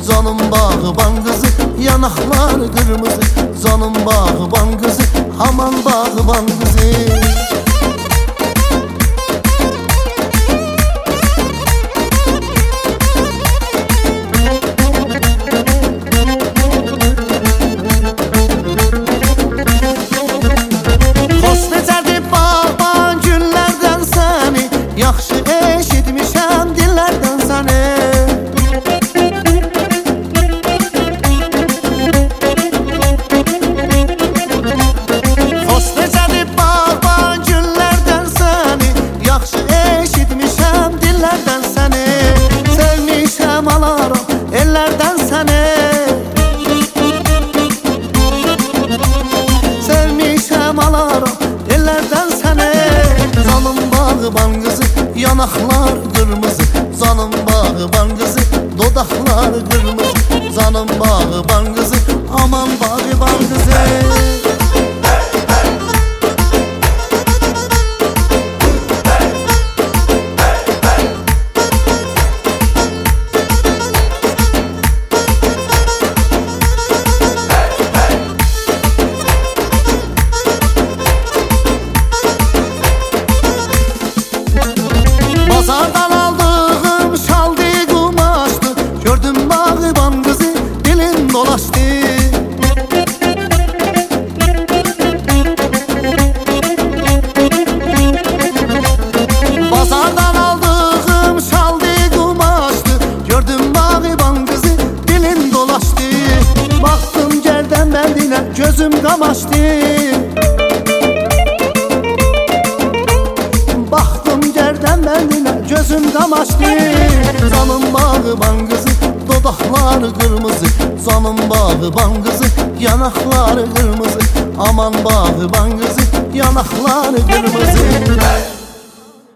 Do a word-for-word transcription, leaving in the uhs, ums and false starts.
Canım bağban kızı, yanaklar kırmızı. Canım bağban kızı, aman bağban kızı. Yaxşı eşitmişəm dillərdən səni. Xoş necədir bağban günlərdən səni. Yaxşı eşitmişəm dillərdən səni. Sevmişəm alaram ellərdən səni. Sevmişəm alaram ellərdən səni. Canım bağban qızı, yanaklar kırmızı. Canım bağban kızı, dodaklar kırmızı. Canım bağban kızı, aman bağban kızı. Bazardan aldığım şaldı kumaştı. Gördüm bağban kızı, dilin dolaştı. Bazardan aldığım şaldı kumaştı. Gördüm bağban kızı, dilin dolaştı. Baktım gerden beldine, gözüm kamaştı. Baktım gerden beldine, gözüm kamaştı. Canım bağban kızı, dodaklar kırmızı. Canım bağban kızı, yanaklar kırmızı. Aman bağban kızı, yanaklar kırmızı.